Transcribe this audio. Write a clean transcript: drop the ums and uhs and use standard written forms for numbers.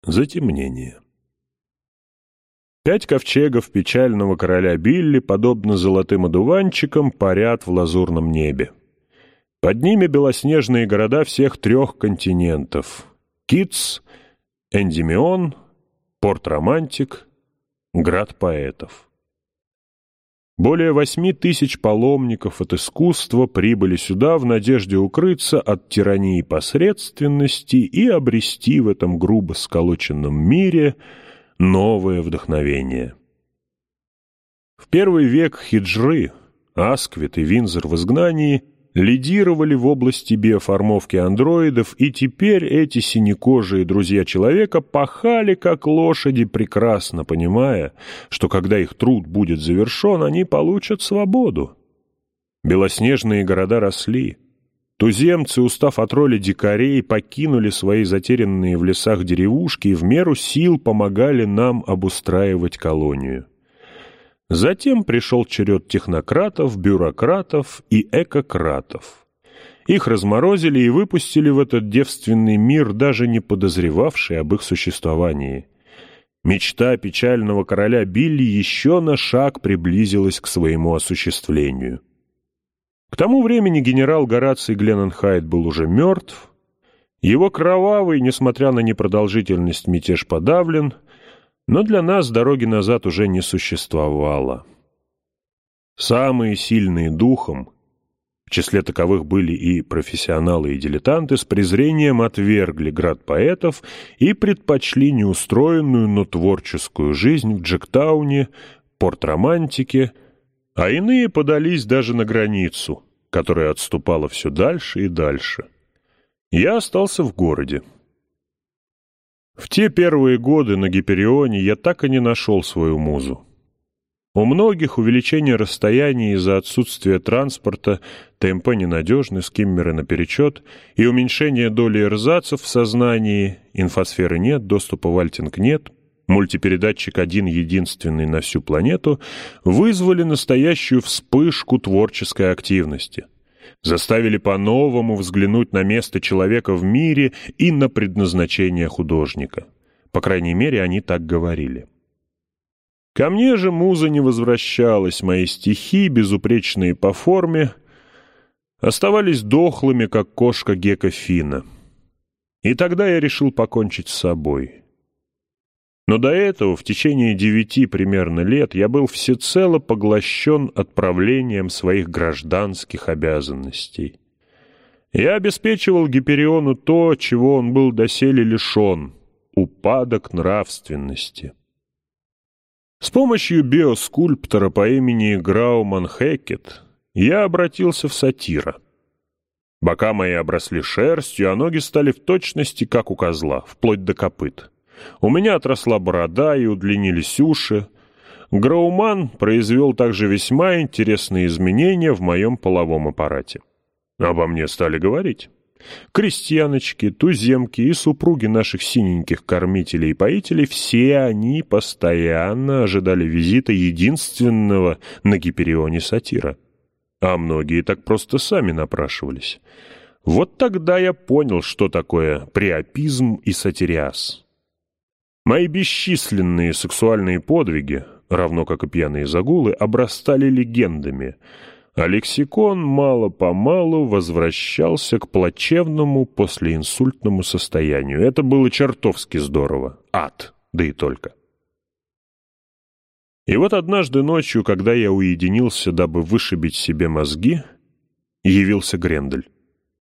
Затемнение. 5 ковчегов печального короля Билли, подобно золотым одуванчикам, парят в лазурном небе. Под ними белоснежные города всех 3 континентов: Китс, Эндимион, Порт-Романтик, Град поэтов. Более 8 тысяч паломников от искусства прибыли сюда в надежде укрыться от тирании посредственности и обрести в этом грубо сколоченном мире новое вдохновение. В первый век хиджры Асквит и Виндзор в изгнании лидировали в области биоформовки андроидов, и теперь эти синекожие друзья человека пахали как лошади, прекрасно понимая, что когда их труд будет завершен, они получат свободу. Белоснежные города росли. Туземцы, устав от роли дикарей, покинули свои затерянные в лесах деревушки и в меру сил помогали нам обустраивать колонию. Затем пришел черед технократов, бюрократов и экократов. Их разморозили и выпустили в этот девственный мир, даже не подозревавший об их существовании. Мечта печального короля Билли еще на шаг приблизилась к своему осуществлению. К тому времени генерал Гораций Гленненхайт был уже мертв, его кровавый, несмотря на непродолжительность, мятеж подавлен, но для нас дороги назад уже не существовало. Самые сильные духом, в числе таковых были и профессионалы, и дилетанты, с презрением отвергли Град поэтов и предпочли неустроенную, но творческую жизнь в Джектауне, Порт-Романтике, а иные подались даже на границу, которая отступала все дальше и дальше. Я остался в городе. В те первые годы на Гиперионе я так и не нашел свою музу. У многих увеличение расстояний из-за отсутствия транспорта, ТМП ненадежны, скиммеры наперечет, и уменьшение доли эрзацев в сознании, инфосферы нет, доступа в альтинг нет, мультипередатчик один-единственный на всю планету, вызвали настоящую вспышку творческой активности. Заставили по-новому взглянуть на место человека в мире и на предназначение художника. По крайней мере, они так говорили. Ко мне же муза не возвращалась, мои стихи, безупречные по форме, оставались дохлыми, как кошка Гека Финна. И тогда я решил покончить с собой. Но до этого, в течение 9 примерно лет, я был всецело поглощен отправлением своих гражданских обязанностей. Я обеспечивал Гипериону то, чего он был доселе лишен — упадок нравственности. С помощью биоскульптора по имени Грауман Хекет я обратился в сатира. Бока мои обросли шерстью, а ноги стали в точности, как у козла, вплоть до копыт. У меня отросла борода и удлинились уши. Грауман произвел также весьма интересные изменения в моем половом аппарате. Обо мне стали говорить. Крестьяночки, туземки и супруги наших синеньких кормителей и поителей, все они постоянно ожидали визита единственного на Гиперионе сатира. А многие так просто сами напрашивались. Вот тогда я понял, что такое приапизм и сатириаз. Мои бесчисленные сексуальные подвиги, равно как и пьяные загулы, обрастали легендами, а лексикон мало-помалу возвращался к плачевному послеинсультному состоянию. Это было чертовски здорово. Ад, да и только. И вот однажды ночью, когда я уединился, дабы вышибить себе мозги, явился Грендель.